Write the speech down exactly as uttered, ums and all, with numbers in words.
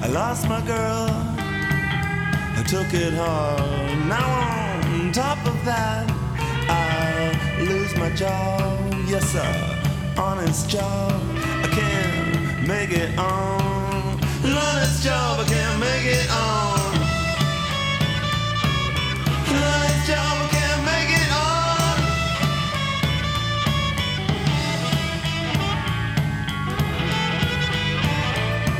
I lost my girl, I took it hard. Now on top of that, I lose my job. Yes, sir, honest job. I can't make it on